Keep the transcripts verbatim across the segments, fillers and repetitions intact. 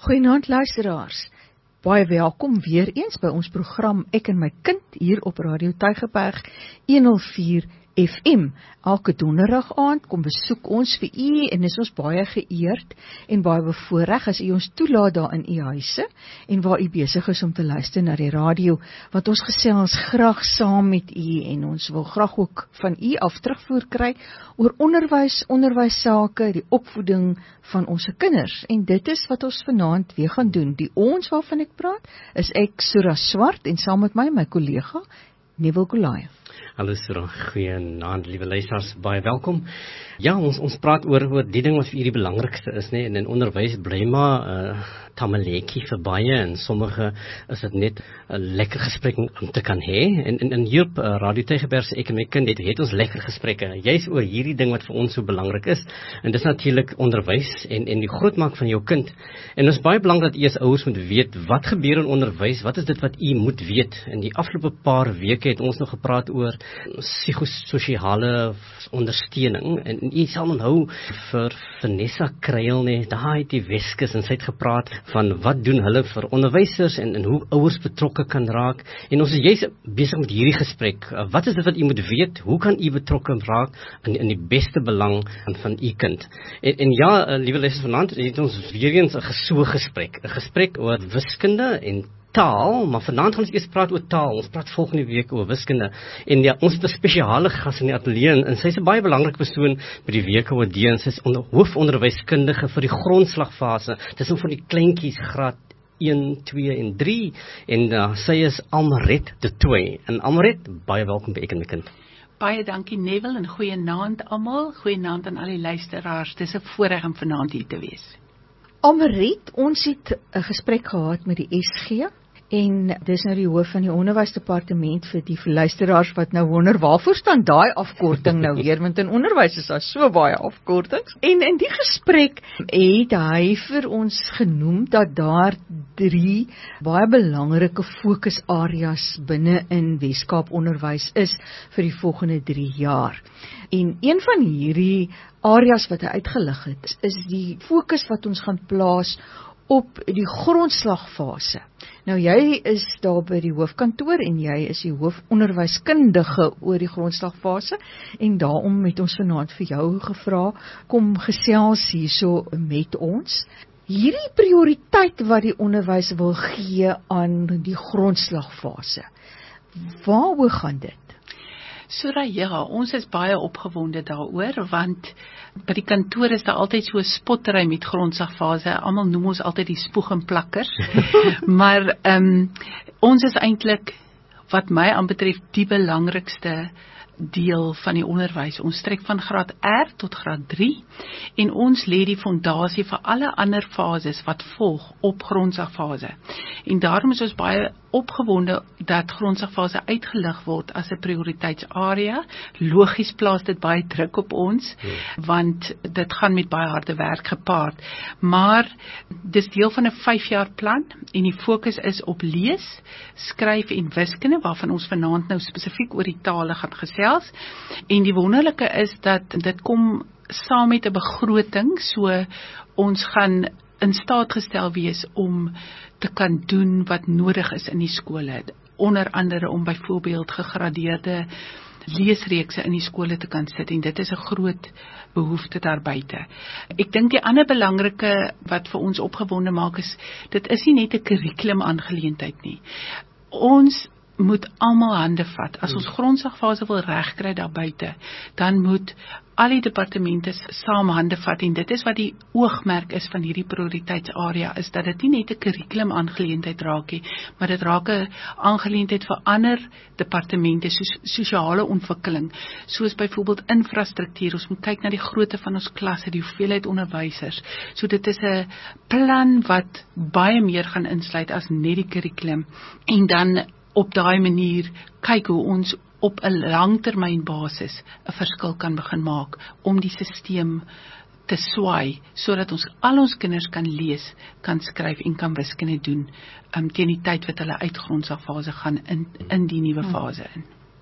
Goeienaand luisteraars. Baie welkom weer eens by ons program Ek en my kind hier op Radio Tygerberg honderdvier F M. Elke donderdag aand kom besoek ons vir u en is ons baie geëerd en baie bevoorreg as u ons toelaat daar in u huise en waar u besig is om te luister na die radio, want ons gesels graag saam met u en ons wil graag ook van u af terugvoer kry oor onderwys, onderwyssake, die opvoeding van ons kinders. En dit is wat ons vanaand weer gaan doen. Die ons waarvan ek praat, is ek Sura Swart en saam met my my kollega Neville Goliath. Hallo Sura, goeienaand liewe luisteraars, baie welkom. Ja, ons ons praat oor oor die ding wat vir u die belangrikste is, nee, en in onderwys bly maar uh, tamaletjie vir baie en sommige is dit net 'n lekker gesprek om te kan hê. En in in hier op uh, Radio Tygerberg se Ek en my kind het, het ons lekker gesprekke, juis oor hierdie ding wat vir ons so belangrik is. En dis natuurlik onderwys en en die grootmaak van jou kind. En dit is baie belangrik dat u as ouers moet weet wat gebeur in onderwys, wat is dit wat u moet weet. In die afgelope paar weke het ons nog gepraat oor psigososiale ondersteuning en u sal onthou vir Vanessa Kruil, nee, daar het die Weskus en sy het gepraat van wat doen hulle vir onderwysers en, en hoe ouers betrokke kan raak. En ons is juist besig met hierdie gesprek. Wat is dit wat u moet weet? Hoe kan u betrokke raak in, in die beste belang van, van u kind? En, en ja, liewe luisters, vanaand het ons weer eens 'n gesoe gesprek. 'n Gesprek oor wiskunde en taal, maar vanaand gaan ons eers praat oor taal. Ons praat volgende week oor wiskunde. En ja, ons het 'n spesiale gas in die ateljee en sy is 'n baie belangrike persoon by die W K O D en sy is onder, hoofonderwyskundige vir die grondslagfase. Dit is nou van die kleintjies graad een, twee en drie en uh, sy is Almaret de Tooy. En Almaret, baie welkom by Ek en my kind. Baie dankie Neville en goeienaand almal. Goeienaand aan al die luisteraars. Dis 'n voorreg om vanaand hier te wees. Almaret, ons het 'n gesprek gehad met die S G en dis nou die hoof van die onderwysdepartement vir die luisteraars wat nou wonder waarvoor staan daai afkorting nou weer, want in onderwys is daar so baie afkortings. En in die gesprek het hy vir ons genoem dat daar drie baie belangrike fokusareas binne in Weskaap onderwys is vir die volgende drie jaar. En een van hierdie areas wat hy uitgelig het, is die fokus wat ons gaan plaas op die grondslagfase. Nou jy is daar by die hoofkantoor en jy is die hoofonderwyskundige oor die grondslagfase en daarom het ons vanaand vir jou gevra, kom gesels hierso met ons. Hierdie prioriteit wat die onderwys wil gee aan die grondslagfase, waaroor gaan dit? Sura, ja, ons is baie opgewonde daaroor, want by die kantoor is daar altyd so 'n spottery met grondslagfase. Almal noem ons altyd die spoeg en plakkers. maar um, ons is eintlik, wat my aanbetref, die belangrikste deel van die onderwys. Ons strek van graad R tot graad drie en ons lê die fondasie vir alle ander fases wat volg op grondslagfase. En daarom is ons baie opgewonde dat grondslagfase uitgelig word as 'n prioriteitsarea. Logies plaas dit baie druk op ons, hmm. want dit gaan met baie harde werk gepaard. Maar dis deel van 'n vyf jaar plan en die fokus is op lees, skryf en wiskunde, waarvan ons vanaand nou spesifiek oor die tale gaan gesels. En die wonderlike is dat dit kom saam met 'n begroting, so ons gaan in staat gestel wees om te kan doen wat nodig is in die skole. Onder andere om byvoorbeeld gegradeerde leesreekse in die skole te kan sit en dit is 'n groot behoefte daar buite. Ek dink die ander belangrike wat vir ons opgewonde maak is, dit is nie net 'n kurrikulum aangeleentheid nie. Ons moet almal hande vat. As ons grondslagfase wil regkry daar buite, dan moet al die departemente saam hande vat en dit is wat die oogmerk is van hierdie prioriteitsarea, is dat dit nie net 'n kurrikulum aangeleentheid raak nie, maar dit raak 'n aangeleentheid vir ander departemente soos sosiale ontwikkeling, soos byvoorbeeld infrastruktuur. Ons moet kyk na die grootte van ons klasse, die hoeveelheid onderwysers. So dit is 'n plan wat baie meer gaan insluit as net die kurrikulum en dan op daai manier kyk hoe ons op 'n langtermynbasis 'n verskil kan begin maak om die stelsel te swaai, sodat ons al ons kinders kan lees, kan skryf en kan wiskunde doen um, teen die tyd wat hulle uit grondslagfase gaan in, in die nuwe fase in.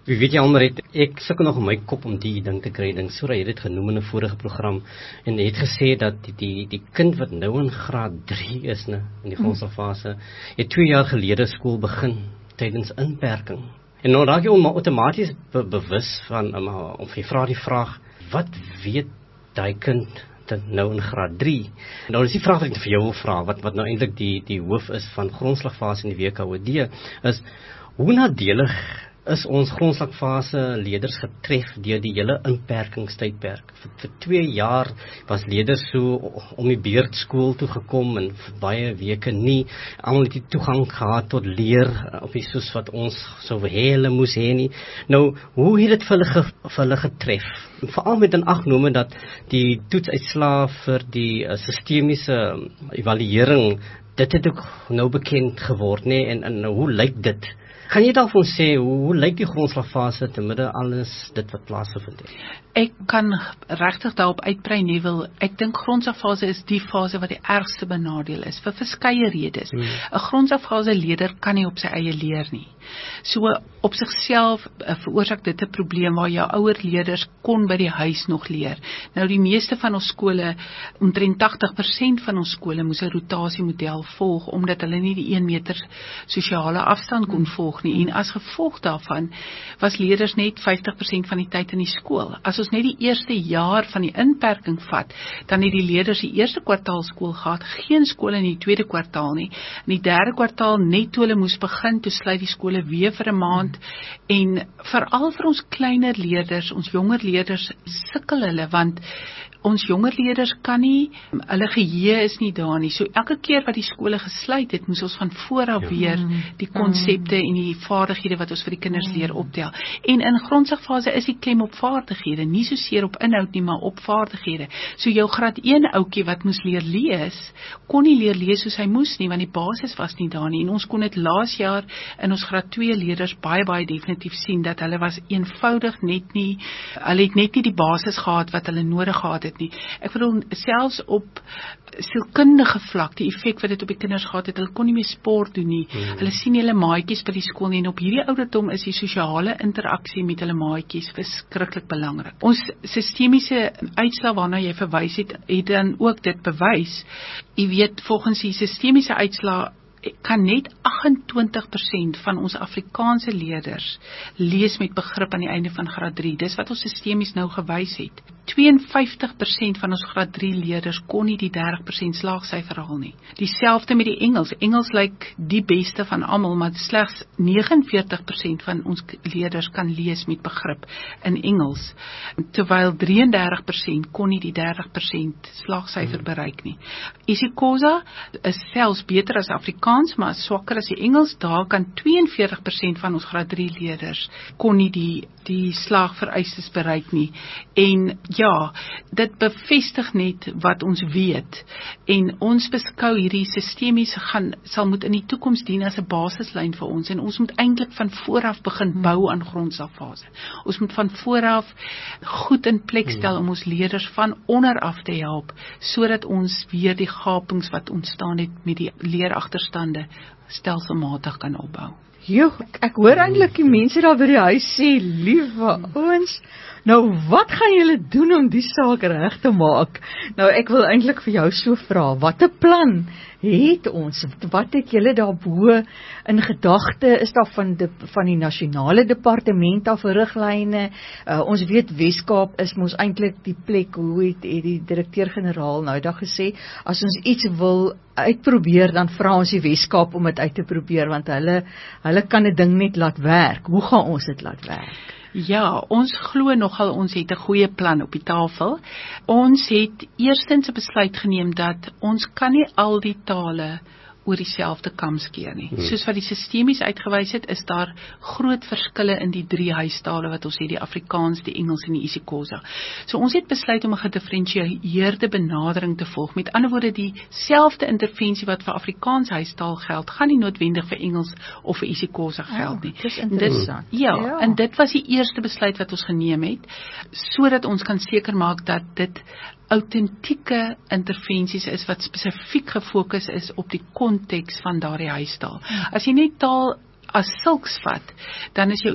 Wie weet jy Almaret, ek sukkel nog in my kop om die ding te kry. Dink Surah het dit genoem in 'n vorige program en het gesê dat die die, die kind wat nou in graad drie is, né, in die grondslagfase, het twee jaar gelede skool begin tydens inperking. En nou raak jy om outomaties be, bewus van um, of jy vra die vraag, wat weet daai kind dan nou in graad drie? Nou is die vraag wat ek vir jou wil vra, wat wat nou eintlik die die hoof is van grondslagfase in die W K O D, is hoe nadelig is ons grondslagfase leerders getref deur die hele inperkingstydperk. Vir, vir twee jaar was leerders so om die beurt skool toe gekom en vir baie weke nie. Almal het nie toegang gehad tot leer op die soos wat ons sou hê hulle moes hê nie. Nou, hoe het dit vir hulle, ge, vir hulle getref? Veral met in aggenome dat die toetsuitslae vir die uh, sistemiese evaluering, dit het ook nou bekend geword, nee, en, en hoe lyk dit? Kan jy dalk vir ons sê, hoe, hoe lyk die grondslagfase te midde alles dit wat plaasgevind het? Ek kan regtig daarop uitbrei, Neville. Ek dink grondslagfase is die fase wat die ergste benadeel is, vir verskeie redes. 'n hmm. grondslagfase leerder kan nie op sy eie leer nie. So op sigself uh, veroorsaak dit 'n probleem waar jou ouer leerders kon by die huis nog leer. Nou die meeste van ons skole, omtrent tagtig persent van ons skole moes 'n rotasiemodel volg, omdat hulle nie die een meter sosiale afstand kon volg nie. En as gevolg daarvan was leerders net vyftig persent van die tyd in die skool. As ons net die eerste jaar van die inperking vat, dan het die leerders die eerste kwartaal skool gehad, geen skole in die tweede kwartaal nie. In die derde kwartaal, net toe hulle moes begin, toe sluit die skole weer vir 'n maand. En veral vir ons kleiner leerders, ons jonger leerders, sukkel hulle, want ons jonger leerders kan nie, hulle geheue is nie daar nie. So elke keer wat die skole gesluit het, moes ons van voor af weer die konsepte en die vaardighede wat ons vir die kinders leer optel. En in grondslagfase is die klem op vaardighede, nie so seer op inhoud nie, maar op vaardighede. So jou graad een ouetjie wat moes leer lees, kon nie leer lees soos hy moes nie, want die basis was nie daar nie. En ons kon dit laas jaar in ons graad twee leerders baie baie definitief sien, dat hulle was eenvoudig net nie, hulle het net nie die basis gehad wat hulle nodig gehad het nie. Ek bedoel, selfs op sielkundige vlak, die effek wat dit op die kinders gehad het, hulle kon nie meer sport doen nie, mm. hulle sien nie hulle maatjies by die skool nie, en op hierdie ouderdom is die sosiale interaksie met hulle maatjies verskriklik belangrik. Ons sistemiese uitslae waarna jy verwys het, het dan ook dit bewys. Jy weet, volgens die sistemiese uitslae kan net agt en twintig persent van ons Afrikaanse leerders lees met begrip aan die einde van graad drie. Dis wat ons sistemies nou gewys het. twee en vyftig persent van ons graad drie leerders kon nie die dertig persent slaagsyfer haal nie. Dieselfde met die Engels. Engels lyk die beste van almal, maar slegs negenenveertig persent van ons leerders kan lees met begrip in Engels, terwyl drieëndertig persent kon nie die dertig persent slaagsyfer bereik nie. isiXhosa is selfs beter as Afrikaans, maar swakker as die Engels. Daar kan twee en veertig persent van ons graad drie leerders kon nie die, die slaagvereistes bereik nie. En ja, dit bevestig net wat ons weet. En ons beskou hierdie sistemies gaan, sal moet in die toekoms dien as 'n basislyn vir ons. En ons moet eintlik van vooraf begin bou aan grondslagfase. Ons moet van vooraf goed in plek stel om ons leerders van onder af te help, sodat ons weer die gapings wat ontstaan het met die leeragterstande stelselmatig kan opbou. Jo, ek hoor eintlik die mense daar by die huis sê, liewe ouens, nou wat gaan julle doen om die saak reg te maak? Nou ek wil eintlik vir jou so vra, wat 'n plan het ons? Wat het julle daarbo in gedagte? Is daar van die, van die nasionale departement af riglyne? Uh, ons weet Weskaap is mos eintlik die plek, hoe het, het die direkteur-generaal nou dag gesê, as ons iets wil uitprobeer, dan vra ons die Weskaap om dit uit te probeer, want hulle, hulle kan 'n ding net laat werk. Hoe gaan ons dit laat werk? Ja, ons glo nogal ons het 'n goeie plan op die tafel. Ons het eerstens 'n besluit geneem dat ons kan nie al die tale oor dieselfde kam skeer nie. Hmm. Soos wat die sistemies uitgewys het, is daar groot verskille in die drie huistale wat ons het, die Afrikaans, die Engels en die isiXhosa. So ons het besluit om 'n gedifferentieerde benadering te volg. Met ander woorde, dieselfde intervensie wat vir Afrikaans huistaal geld, gaan nie noodwendig vir Engels of vir isiXhosa geld nie. Oh, dis interessant. Dit, ja, ja, en dit was die eerste besluit wat ons geneem het, sodat ons kan seker maak dat dit autentieke intervensies is wat spesifiek gefokus is op die konteks van daardie huistaal. As jy net taal as sulks vat, dan is jou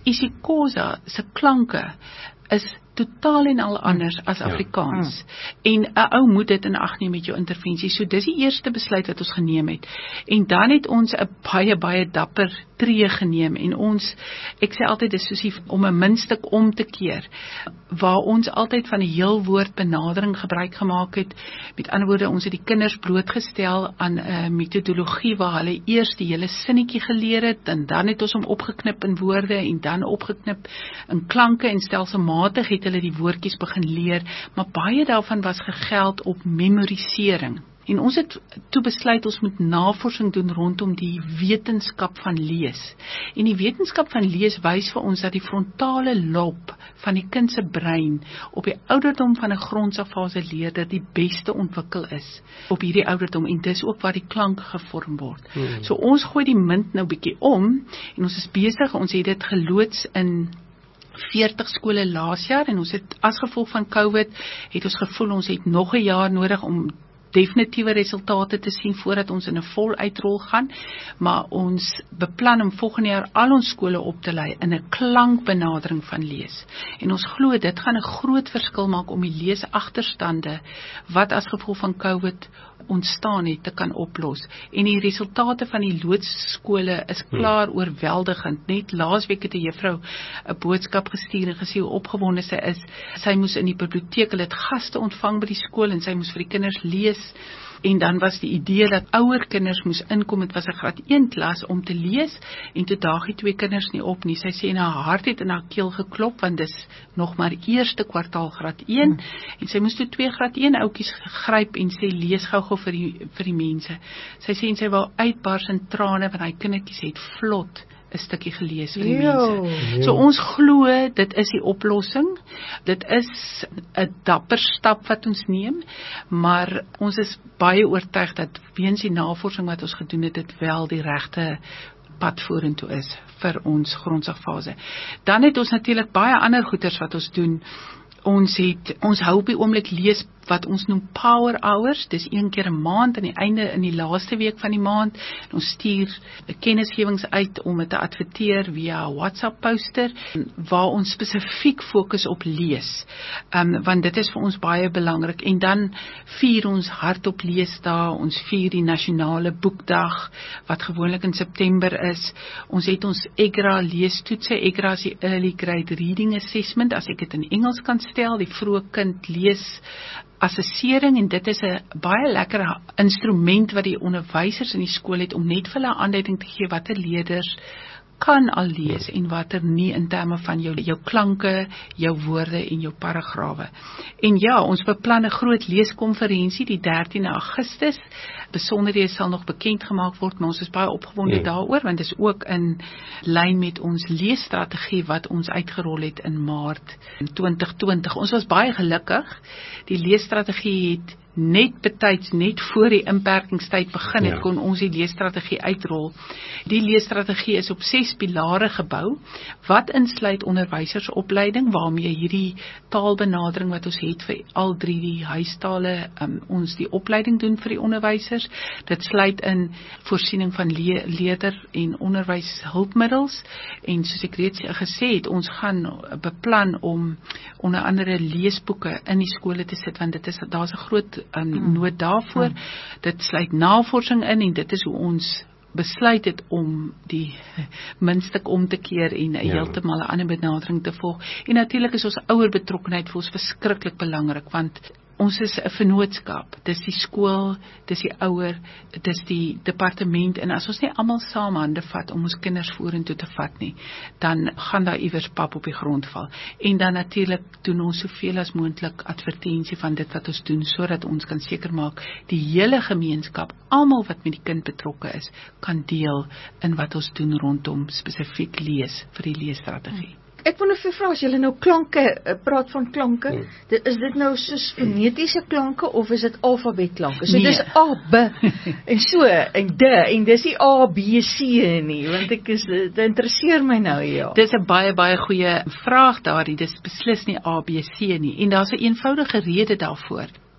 isiXhosa se klanke is totaal en al anders as Afrikaans. Ja. En 'n ou moet dit in ag neem met jou intervensie. So dis die eerste besluit wat ons geneem het. En dan het ons 'n baie baie dapper tree geneem en ons, ek sê altyd dis soos om 'n muntstuk om te keer, waar ons altyd van die heel woord benadering gebruik gemaak het. Met ander woorde, ons het die kinders blootgestel aan 'n uh, metodologie waar hulle eers die hele sinnetjie geleer het en dan het ons hom opgeknip in woorde en dan opgeknip in klanke en stelselmatig het hulle die woordjies begin leer, maar baie daarvan was gegeld op memorisering. En ons het toe besluit ons moet navorsing doen rondom die wetenskap van lees. En die wetenskap van lees wys vir ons dat die frontale lob van die kind se brein op die ouderdom van 'n grondsafase leerder die beste ontwikkel is op hierdie ouderdom en dis ook waar die klank gevorm word. Hmm. So ons gooi die munt nou bietjie om en ons is besig, ons het dit geloods in veertig skole laas jaar en ons het as gevolg van COVID het ons gevoel ons het nog 'n jaar nodig om definitiewe resultate te sien voordat ons in 'n vol uitrol gaan, maar ons beplan om volgende jaar al ons skole op te lei in 'n klankbenadering van lees. En ons glo dit gaan 'n groot verskil maak om die leesagterstande wat as gevolg van COVID ontstaan het te kan oplos. En die resultate van die loodsskole is klaar hmm. oorweldigend. Net laasweek het 'n juffrou 'n boodskap gestuur en gesê hoe opgewonde sy is. Sy moes in die biblioteek, hulle het gaste ontvang by die skool en sy moes vir die kinders lees. En dan was die idee dat ouer kinders moes inkom, het was 'n graad een klas om te lees, en toe daag die twee kinders nie op nie. Sy sê en haar hart het in haar keel geklop, want dis nog maar eerste kwartaal graad een, hmm. en sy moes toe twee graad een ouetjies gryp en sê, lees gou-gou vir die, vir die mense. Sy sê en sy wou uitbars in trane, want hy kindertjies het vlot 'n stukkie gelees vir die Yo. mense. So ons glo, dit is die oplossing, dit is 'n dapper stap wat ons neem, maar ons is baie oortuig dat weens die navorsing wat ons gedoen het, dit wel die regte pad vorentoe is vir ons grondsagfase. Dan het ons natuurlik baie ander goeders wat ons doen. Ons het, ons hou op die oomblik lees wat ons noem power hours, dis een keer 'n maand aan die einde in die laaste week van die maand. Ons stuur kennisgewings uit om dit te adverteer via WhatsApp poster waar ons spesifiek fokus op lees. Um, want dit is vir ons baie belangrik. En dan vier ons hardop leesdae, ons vier die nasionale boekdag wat gewoonlik in September is. Ons het ons E G R A leestoetse. E G R A is die Early Grade Reading Assessment, as ek dit in Engels kan stel, die vroeë kind lees assessering, en dit is 'n baie lekker instrument wat die onderwysers in die skool het om net vir hulle aanduiding te gee watter leerders kan al lees en watter nie in terme van jou, jou klanke, jou woorde en jou paragrawe. En ja, ons beplan 'n groot leeskonferensie die dertiende Augustus. Besonderhede sal nog bekend gemaak word, maar ons is baie opgewonde ja. daaroor, want dit is ook in lyn met ons leesstrategie wat ons uitgerol het in Maart twintig twintig. Ons was baie gelukkig. Die leesstrategie het net betyds, net voor die inperkingstyd begin het, ja. kon ons die leesstrategie uitrol. Die leesstrategie is op ses pilare gebou, wat insluit onderwysersopleiding, waarmee hierdie taalbenadering wat ons het vir al drie die huistale, um, ons die opleiding doen vir die onderwysers. Dit sluit in voorsiening van le leerder en onderwyshulpmiddels, en soos ek reeds gesê het, ons gaan beplan om onder andere leesboeke in die skole te sit, want dit is, daar is 'n groot um, nood daarvoor. Hmm. Dit sluit navorsing in, en dit is hoe ons besluit het om die muntstuk om te keer en ja. heeltemal 'n ander benadering te volg. En natuurlik is ons ouer betrokkenheid vir ons verskriklik belangrik, want ons is 'n vennootskap. Dis die skool, dis die ouer, dis die departement, en as ons nie almal saam hande vat om ons kinders vorentoe te vat nie, dan gaan daar iewers pap op die grond val. En dan natuurlik doen ons soveel as moontlik advertensie van dit wat ons doen, sodat ons kan seker maak die hele gemeenskap, almal wat met die kind betrokke is, kan deel in wat ons doen rondom spesifiek lees vir die leesstrategie. Ek wonder vir vra, as julle nou klanke, praat van klanke, hmm. dit, is dit nou soos fonetiese klanke, of is dit alfabetklanke? So nee. Dis A, B, en so, en D, en dis die A, B, C nie, want ek is, dit interesseer my nou, ja. Dis 'n baie, baie goeie vraag daardie, dis beslis nie A, B, C nie, en daar's 'n eenvoudige rede daarvoor.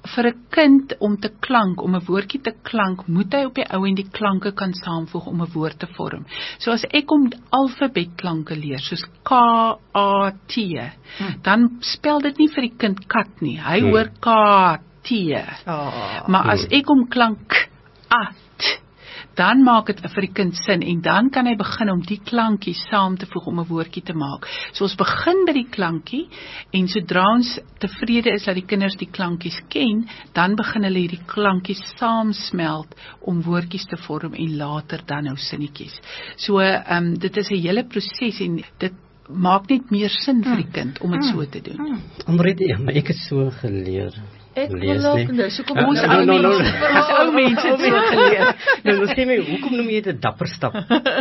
vir 'n kind om te klank, om 'n woordjie te klank, moet hy op die ou en die klanke kan saamvoeg om 'n woord te vorm. So as ek hom alfabetklanke leer, soos K, A, T, hmm. dan spel dit nie vir die kind kat nie. Hy hmm. hoor K, T. Oh. Maar as ek hom klank A, T, dan maak dit vir die kind sin, en dan kan hy begin om die klankie saam te voeg om 'n woordjie te maak. So ons begin by die klankie, en sodra ons tevrede is dat die kinders die klankies ken, dan begin hulle hierdie klankies saamsmelt om woordjies te vorm, en later dan nou sinnetjies. So, um, dit is 'n hele proses, en dit maak net meer sin vir die kind om dit so te doen. Amrit, ja, maar ek het so geleer. Ek wil ook, nou, so kom ons ou mense, ons ou mense het so geleer. Nou, nou sê my, hoekom noem jy dit 'n dapper stap?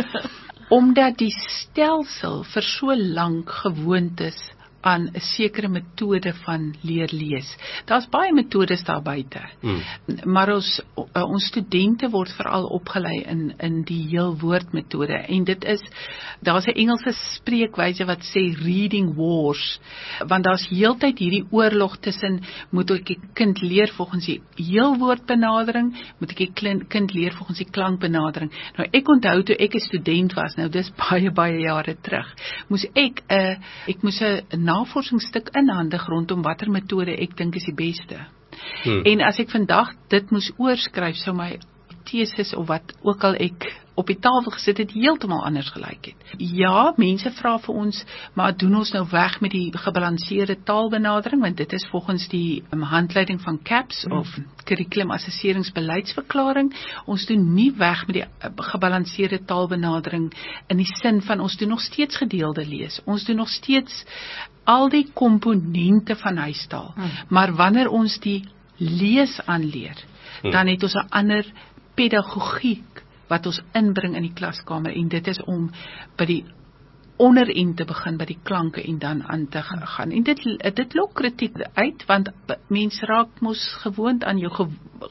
Omdat die stelsel vir so lank gewoond is aan 'n sekere metode van leer lees. Daar's baie metodes daar buite. Hmm. Maar ons ons studente word veral opgelei in in die heelwoordmetode, en dit is, daar's 'n Engelse spreekwyse wat sê reading wars, want daar's heeltyd hierdie oorlog tussen, moet ek die kind leer volgens die heelwoordbenadering, moet ek die kind leer volgens die klankbenadering. Nou ek onthou toe ek 'n student was, nou dis baie baie jare terug, moes ek 'n uh, ek moes 'n navorsingsstuk inhandig rondom watter metode ek dink is die beste. Hmm. En as ek vandag dit moes oorskryf, sou my tesis of wat ook al ek op die tafel gesit het, heeltemal anders gelyk het. Ja, mense vra vir ons, maar doen ons nou weg met die gebalanseerde taalbenadering, want dit is volgens die um, handleiding van CAPS, hmm. of Curriculum Assesseringsbeleidsverklaring. Ons doen nie weg met die uh, gebalanseerde taalbenadering in die sin van, ons doen nog steeds gedeelde lees. Ons doen nog steeds al die komponente van huistaal. Hmm. Maar wanneer ons die lees aanleer, hmm. dan het ons 'n ander pedagogiek wat ons inbring in die klaskamer, en dit is om by die onderend te begin, by die klanke, en dan aan te gaan. En dit, dit lok kritiek uit, want mense raak mos gewoond aan jou ge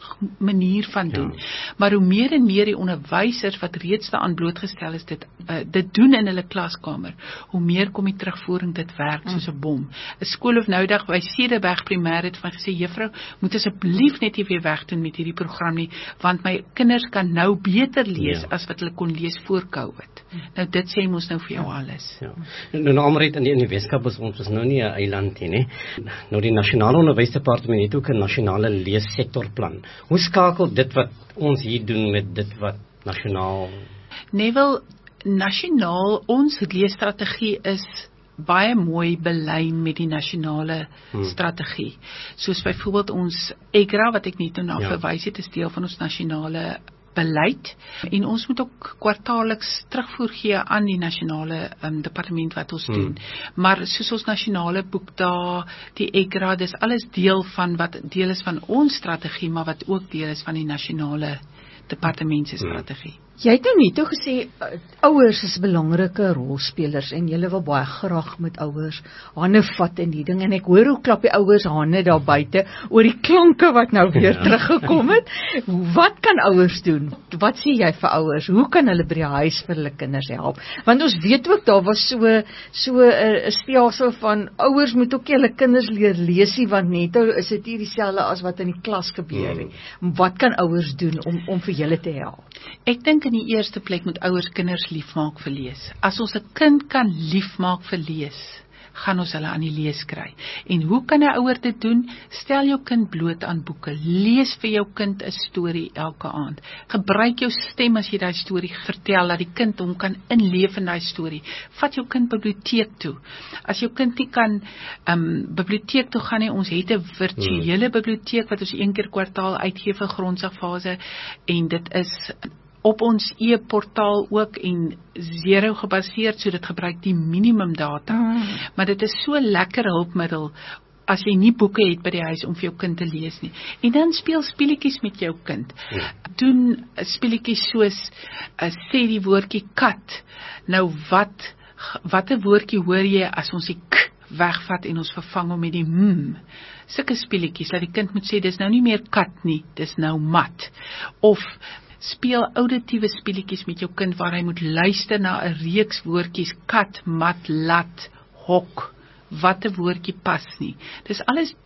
manier van doen. Ja. Maar hoe meer en meer die onderwysers wat reeds daaraan blootgestel is, dit, uh, dit doen in hulle klaskamer, hoe meer kom die terugvoering, dit werk soos 'n bom. 'n Skool of nou dag by Cederberg Primêr het van gesê, juffrou, moet asseblief net nie weer wegdoen met hierdie program nie, want my kinders kan nou beter lees, ja. as wat hulle kon lees voor COVID. Ja. Nou dit sê ons nou vir jou alles. Ja. Nou, nou Amrit, in die, in die Weskaap is ons is nou nie 'n eiland nie, nee. Nou die Nasionale Onderwysdepartement het ook 'n nasionale leessektorplan. Hoe skakel dit wat ons hier doen met dit wat nasionaal? Nee, wel, nasionaal, ons leesstrategie is baie mooi belyn met die nasionale hmm. strategie. Soos byvoorbeeld ons E G R A, wat ek net nou na ja. verwys het, is deel van ons nasionale beleid, en ons moet ook kwartaalliks terugvoer gee aan die nasionale um, departement wat ons hmm. doen. Maar soos ons nasionale boekdae, die E G R A, dis alles deel van wat deel is van ons strategie, maar wat ook deel is van die nasionale departement se strategie. Jy het nou net gesê, uh, ouers is belangrike rolspelers, en julle wil baie graag met ouers hande vat in die ding, en ek hoor hoe klap die ouers hande daar buite oor die klanke wat nou weer ja. teruggekom het. Wat kan ouers doen? Wat sê jy vir ouers? Hoe kan hulle by die huis vir hulle kinders help? Want ons weet ook, daar was so 'n so 'n stelsel van ouers moet ook hulle kinders leer leesie, want net is dit nie dieselfde as wat in die klas gebeur nie. Hmm. Wat kan ouers doen om om vir julle te help? Ek dink in die eerste plek moet ouers kinders liefmaak vir lees. As ons 'n kind kan liefmaak vir lees, gaan ons hulle aan die lees kry. En hoe kan 'n ouer dit doen? Stel jou kind bloot aan boeke. Lees vir jou kind 'n storie elke aand. Gebruik jou stem as jy daai storie vertel, dat die kind hom kan inleef in daai storie. Vat jou kind biblioteek toe. As jou kind nie kan um, biblioteek toe gaan nie, ons het 'n virtuele biblioteek wat ons een keer kwartaal uitgee vir grondslagfase, en dit is op ons e-portaal ook en zero gebaseerd, so dit gebruik die minimum data. Mm. Maar dit is so lekker hulpmiddel as jy nie boeke het by die huis om vir jou kind te lees nie. En dan speel speletjies met jou kind. Mm. Doen speletjies soos uh, sê die woordjie kat. Nou wat watter woordjie hoor jy as ons die k wegvat en ons vervang hom met die mm? Sulke speletjies dat die kind moet sê dis nou nie meer kat nie, dis nou mat. Of speel auditiewe speletjies met jou kind waar hy moet luister na 'n reeks woordjies, kat, mat, lat, hok, wat 'n woordjie pas nie. Dis alles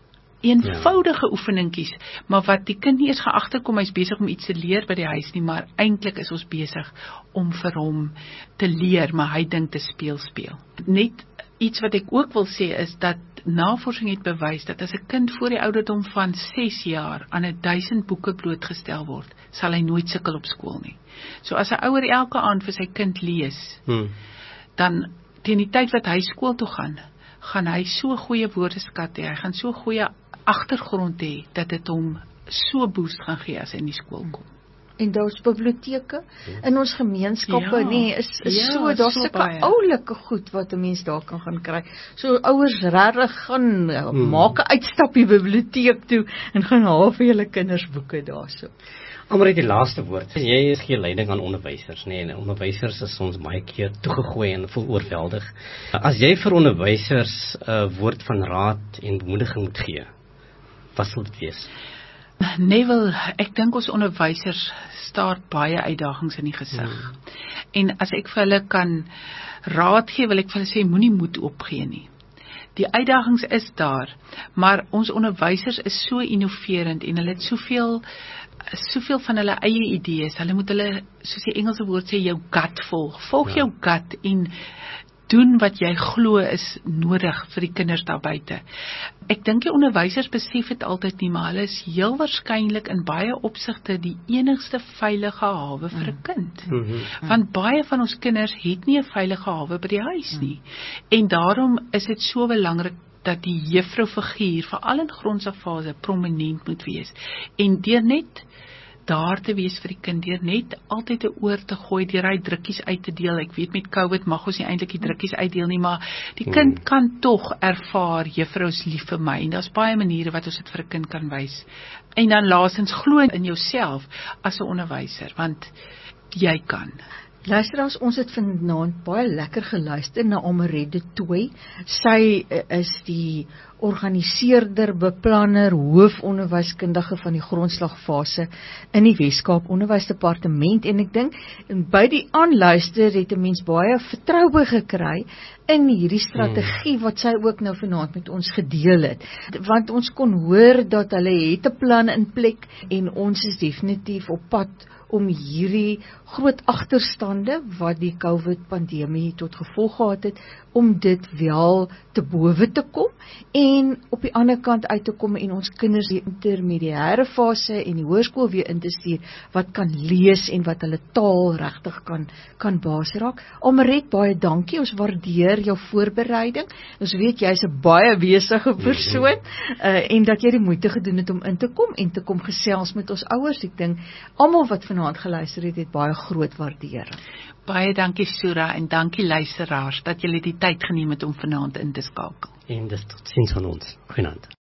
eenvoudige ja. oefeningkies, maar wat die kind nie eens gaan agterkom, hy's besig om iets te leer by die huis nie, maar eintlik is ons besig om vir hom te leer, maar hy dink te speel speel. Net iets wat ek ook wil sê is dat navorsing het bewys dat as 'n kind voor die ouderdom van ses jaar aan 'n duisend boeke blootgestel word, sal hy nooit sukkel op skool nie. So as 'n ouer elke aand vir sy kind lees, hmm. dan teen die tyd wat hy skool toe gaan, gaan hy so goeie woordeskat hê, hy gaan so goeie agtergrond hê, dat dit hom so boost gaan gee as hy in die skool kom. En daar's biblioteke in ons gemeenskappe, ja, nee, is, is ja, so, daar's so sulke baie. oulike goed wat 'n mens daar kan gaan kry. So ouers regtig gaan hmm. maak 'n uitstapie biblioteek toe en gaan haal vir julle kinders boeke daarso. Amper die laaste woord. Jy is gee leiding aan onderwysers, nee, en onderwysers is ons baie keer toegegooi en voel oorweldig. As jy vir onderwysers 'n uh, woord van raad en bemoediging moet gee, wat sal dit wees? Neville, ek dink ons onderwysers staar baie uitdagings in die gesig. Hmm. En as ek vir hulle kan raad gee, wil ek vir hulle sê, moenie moed opgee nie. Die uitdagings is daar, maar ons onderwysers is so innoverend en hulle het soveel soveel van hulle eie idees. Hulle moet hulle, soos die Engelse woord sê, jou gut volg. Volg ja. jou gut en doen wat jy glo is nodig vir die kinders daar buite. Ek dink die onderwysers besef dit altyd nie, maar hulle is heel waarskynlik in baie opsigte die enigste veilige hawe vir 'n kind. Mm-hmm. Want baie van ons kinders het nie 'n veilige hawe by die huis nie. En daarom is dit so belangrik dat die juffrou-figuur, veral in grondsafase, prominent moet wees. En deur net daar te wees vir die kind, deur net altyd 'n oor te gooi, deur hy drukkies uit te deel. Ek weet met COVID mag ons nie eintlik die drukkies uitdeel nie, maar die kind kan tog ervaar, juffrou is lief vir my, en daar's baie maniere wat ons dit vir 'n kind kan wys. En dan laastens, glo in jouself as 'n onderwyser, want jy kan. Luisteraars, ons het vanaand baie lekker geluister na Amaret de Tooy. Sy is die organiseerder, beplanner, hoofonderwyskundige van die grondslagfase in die Wes-Kaap Onderwysdepartement, en ek dink by die aanluister het 'n mens baie vertroue gekry in hierdie strategie wat sy ook nou vanaand met ons gedeel het. Want ons kon hoor dat hulle het 'n plan in plek en ons is definitief op pad om hierdie groot agterstande wat die COVID-pandemie tot gevolg gehad het, om dit wel te bowe te kom en op die ander kant uit te kom en ons kinders die intermediêre fase en die hoërskool weer in te stuur wat kan lees en wat hulle taal regtig kan kan baas raak. Amaret, baie dankie. Ons waardeer jou voorbereiding. Ons weet jy is 'n baie besige persoon uh, en dat jy die moeite gedoen het om in te kom en te kom gesels met ons ouers. Ek dink almal wat vanaand geluister het, het baie groot waardering. Baie dankie Sura en dankie luisteraars dat julle die tyd geneem het om vanaand in te skakel. En dis tot sins van ons. Goeienaand.